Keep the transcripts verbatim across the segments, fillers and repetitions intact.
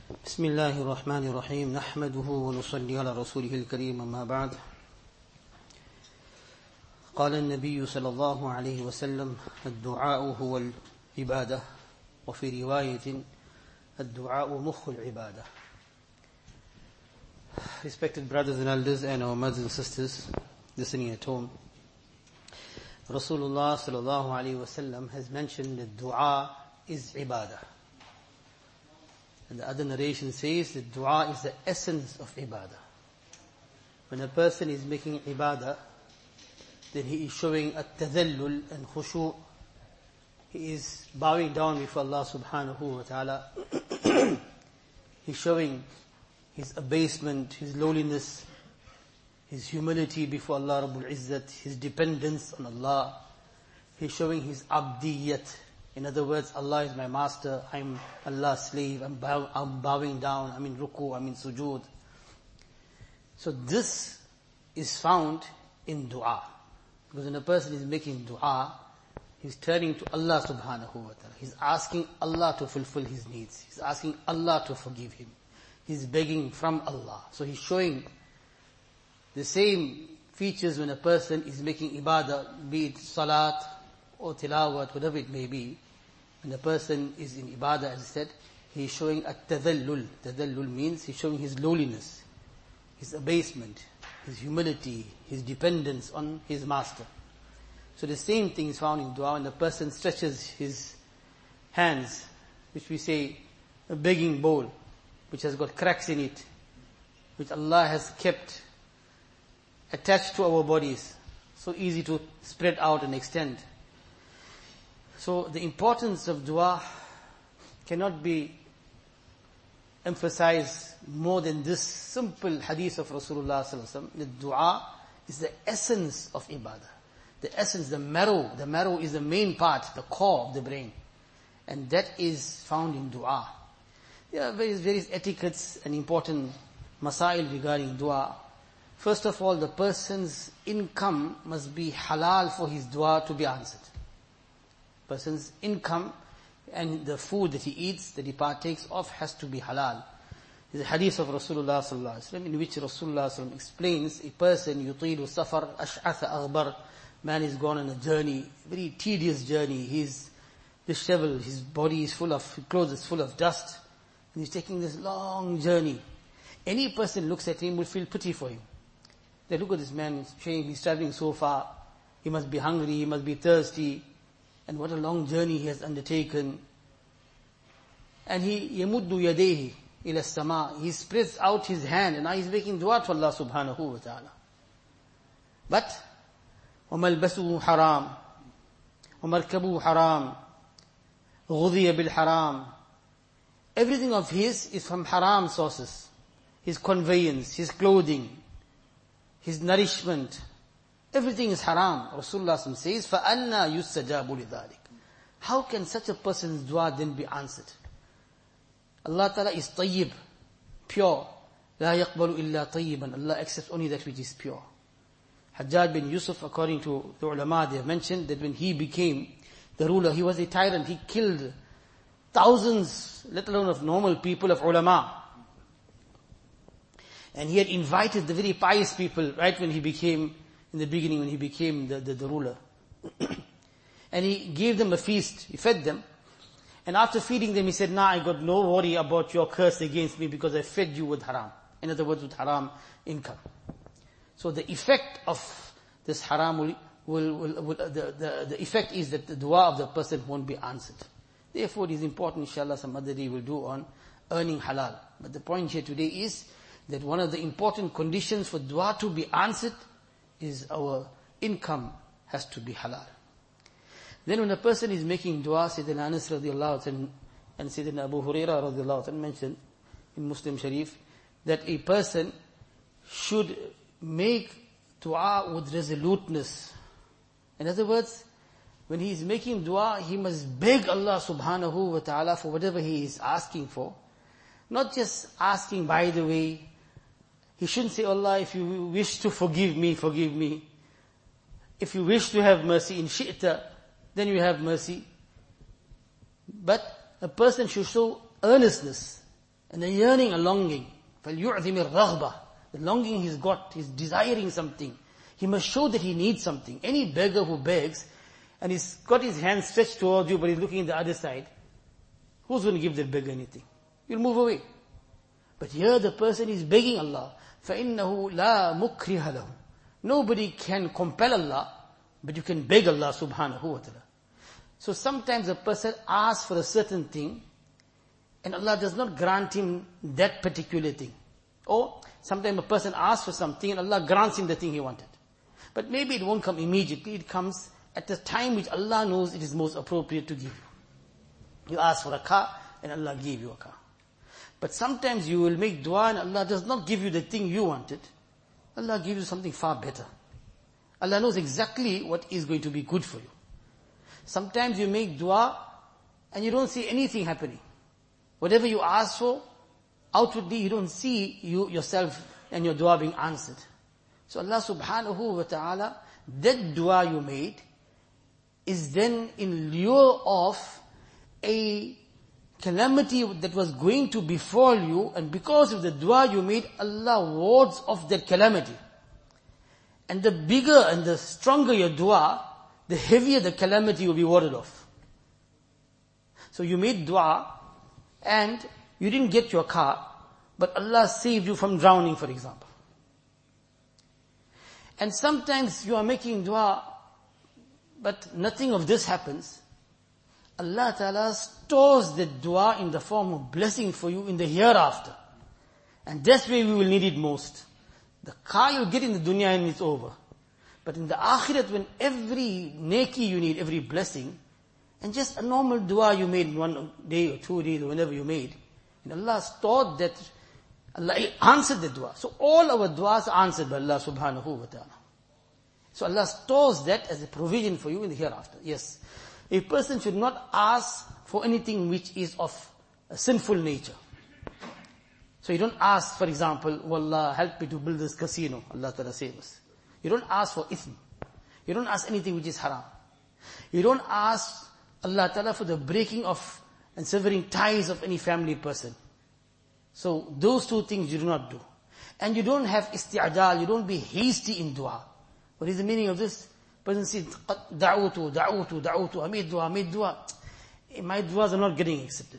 بسم الله الرحمن الرحيم نحمده ونصلي على رسوله الكريم أما بعد قال النبي صلى الله عليه وسلم الدعاء هو العبادة وفي رواية الدعاء مخ العبادة. Respected brothers and elders and our mothers and sisters listening at home, Rasulullah sallallahu alayhi wa sallam has mentioned that dua is ibadah. And the other narration says that dua is the essence of ibadah. When a person is making ibadah, then he is showing a tadallul and khushu'. He is bowing down before Allah subhanahu wa ta'ala. He's showing his abasement, his lowliness, his humility before Allah Rabbul Izzat, his dependence on Allah. He's showing his abdiyat. In other words, Allah is my master, I'm Allah's slave, I'm, bow, I'm bowing down, I'm in ruku, I'm in sujood. So this is found in dua. Because when a person is making dua, he's turning to Allah subhanahu wa ta'ala. He's asking Allah to fulfill his needs. He's asking Allah to forgive him. He's begging from Allah. So he's showing the same features when a person is making ibadah, be it salat or tilawat, whatever it may be. When a person is in ibadah, as I said, he's showing a tadallul. Tadallul means he's showing his lowliness, his abasement, his humility, his dependence on his master. So the same thing is found in dua when the person stretches his hands, which we say a begging bowl, which has got cracks in it, which Allah has kept attached to our bodies, so easy to spread out and extend. So the importance of dua cannot be emphasized more than this simple hadith of Rasulullah sallallahu alaihi wasallam. The dua is the essence of ibadah. The essence, the marrow, the marrow is the main part, the core of the brain. And that is found in dua. There are various, various etiquettes and important masail regarding dua. First of all, the person's income must be halal for his dua to be answered. Person's income and the food that he eats, that he partakes of, has to be halal. There's a hadith of Rasulullah sallallahu alaihi wasallam in which Rasulullah sallallahu alaihi wasallam explains a person yutilu safar ash'atha aghbar. Man is gone on a journey, very tedious journey. He's disheveled, his body is full of, his clothes is full of dust, and he's taking this long journey. Any person looks at him will feel pity for him. They look at this man, saying he's traveling so far, he must be hungry, he must be thirsty, and what a long journey he has undertaken. And he yamuddu yadayhi ila sama, he spreads out his hand, and now he's making dua to Allah subhanahu wa ta'ala. But وَمَلْبَسُهُ حَرَامٌ وَمَرْكَبُهُ حَرَامٌ غُذِيَ بِالْحَرَامِ. Everything of his is from haram sources. His conveyance, his clothing, his nourishment, everything is haram. Rasulullah says, فَأَنَّا يُسَّجَابُ لِذَلِكَ. How can such a person's dua then be answered? Allah Ta'ala is tayyib, pure. لَا يَقْبَلُ إِلَّا طَيِّبًا. Allah accepts only that which is pure. Hajjaj bin Yusuf, according to the ulama, they have mentioned that when he became the ruler, he was a tyrant. He killed thousands, let alone of normal people, of ulama. And he had invited the very pious people right when he became, in the beginning when he became the, the, the ruler. And he gave them a feast, he fed them. And after feeding them, he said, nah, I got no worry about your curse against me because I fed you with haram. In other words, with haram income. So the effect of this haram will, will, will, will the, the, the effect is that the dua of the person won't be answered. Therefore it is important, inshallah, some other day we'll do on earning halal. But the point here today is that one of the important conditions for dua to be answered is our income has to be halal. Then when a person is making dua, Sayyidina Anas radiallahu anhu and Sayyidina Abu Hurairah radiallahu anhu mentioned in Muslim Sharif that a person should make dua with resoluteness. In other words, when he is making dua, he must beg Allah subhanahu wa ta'ala for whatever he is asking for. Not just asking by the way. He shouldn't say, Allah, if you wish to forgive me, forgive me. If you wish to have mercy, in shi'ta, then you have mercy. But a person should show earnestness and the yearning and longing. فَلْيُعْذِمِ الرَّغْبَةِ The longing he's got, he's desiring something. He must show that he needs something. Any beggar who begs, and he's got his hand stretched towards you, but he's looking at the other side, who's going to give that beggar anything? You'll move away. But here the person is begging Allah. فَإِنَّهُ لَا مُكْرِهَ لَهُ Nobody can compel Allah, but you can beg Allah subhanahu wa ta'ala. So sometimes a person asks for a certain thing, and Allah does not grant him that particular thing. Or sometimes a person asks for something, and Allah grants him the thing he wanted. But maybe it won't come immediately, it comes at the time which Allah knows it is most appropriate to give you. You ask for a car, and Allah gave you a car. But sometimes you will make dua and Allah does not give you the thing you wanted. Allah gives you something far better. Allah knows exactly what is going to be good for you. Sometimes you make dua and you don't see anything happening. Whatever you ask for, outwardly you don't see you yourself and your dua being answered. So Allah subhanahu wa ta'ala, that dua you made is then in lieu of a calamity that was going to befall you, and because of the dua you made, Allah wards off that calamity. And the bigger and the stronger your dua, the heavier the calamity will be warded off. So you made dua, and you didn't get your car, but Allah saved you from drowning, for example. And sometimes you are making dua, but nothing of this happens. Allah Ta'ala stores the dua in the form of blessing for you in the hereafter. And that's where we will need it most. The car you'll get in the dunya and it's over. But in the akhirat, when every neki you need, every blessing, and just a normal dua you made one day or two days or whenever you made, and Allah stored that, Allah answered the dua. So all our duas are answered by Allah subhanahu wa ta'ala. So Allah stores that as a provision for you in the hereafter. Yes. A person should not ask for anything which is of a sinful nature. So you don't ask, for example, Wallah, help me to build this casino. Allah Ta'ala save us. You don't ask for ithm. You don't ask anything which is haram. You don't ask Allah Ta'ala for the breaking of and severing ties of any family person. So those two things you do not do. And you don't have isti'adal, you don't be hasty in dua. What is the meaning of this? Person says, da'utu, da'utu, da'utu, I made dua, I made dua. My duas are not getting accepted.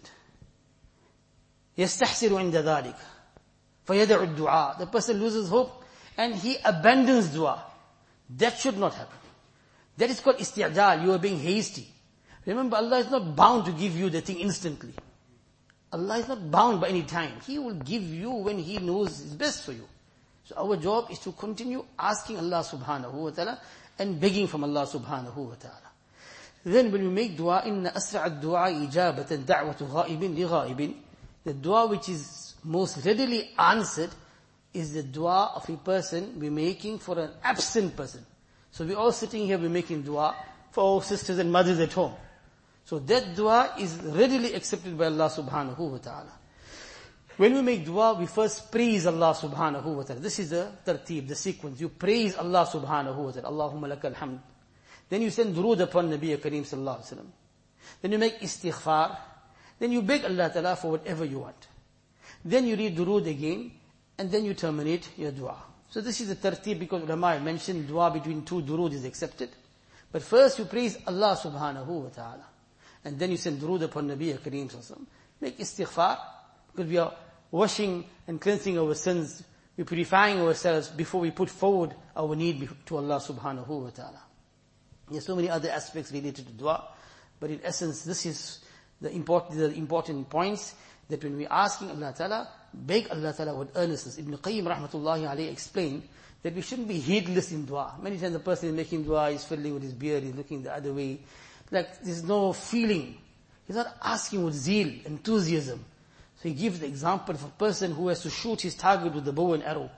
يَسْتَحْسِرُ عِنْدَ ذَلِكَ فَيَدَعُ الدُّعَاء The person loses hope and he abandons dua. That should not happen. That is called isti'adal, you are being hasty. Remember, Allah is not bound to give you the thing instantly. Allah is not bound by any time. He will give you when He knows is best for you. So our job is to continue asking Allah subhanahu wa ta'ala and begging from Allah subhanahu wa ta'ala. Then when we make dua, inna asra' ad-du'a ijabatan da'watu ghaibin li ghaibin, the dua which is most readily answered is the dua of a person we're making for an absent person. So we're all sitting here, we're making dua for our sisters and mothers at home. So that dua is readily accepted by Allah subhanahu wa ta'ala. When we make dua, we first praise Allah subhanahu wa ta'ala. This is the tartib, the sequence. You praise Allah subhanahu wa ta'ala. Allahumma lakal hamd. Then you send durood upon Nabi Kareem sallallahu alayhi wa sallam. Then you make istighfar. Then you beg Allah ta'ala for whatever you want. Then you read durood again, and then you terminate your dua. So this is the tartib, because ulama mentioned dua between two durood is accepted. But first you praise Allah subhanahu wa ta'ala. And then you send durood upon Nabi Kareem sallallahu alayhi wa sallam. Make istighfar, because we are washing and cleansing our sins. We're purifying ourselves before we put forward our need to Allah subhanahu wa ta'ala. There are so many other aspects related to dua, but in essence, this is the important, the important points, that when we're asking Allah ta'ala, beg Allah ta'ala with earnestness. Ibn Qayyim rahmatullahi alayhi explained that we shouldn't be heedless in dua. Many times the person is making dua, he's fiddling with his beard, he's looking the other way. Like there's no feeling. He's not asking with zeal, enthusiasm. So he gives the example of a person who has to shoot his target with the bow and arrow.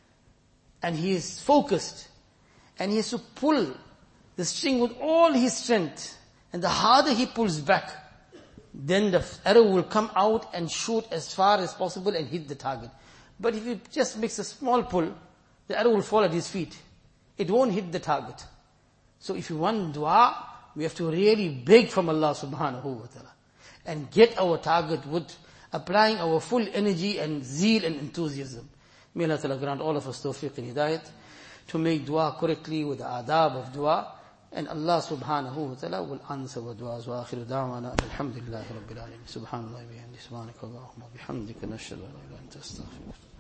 And he is focused. And he has to pull the string with all his strength. And the harder he pulls back, then the arrow will come out and shoot as far as possible and hit the target. But if he just makes a small pull, the arrow will fall at his feet. It won't hit the target. So if you want dua, we have to really beg from Allah subhanahu wa ta'ala. And get our target with applying our full energy and zeal and enthusiasm. May Allah Ta'ala grant all of us tawfiq and hidayat to make dua correctly with the adab of dua. And Allah subhanahu wa ta'ala will answer our du'as. Wa akhiru da'wana alhamdulillahi rabbil alamin. Subhanallah wa bihamdihi. Subhanaka Allahumma bihamdika nashhadu an la ilaha illa anta astaghfiruka.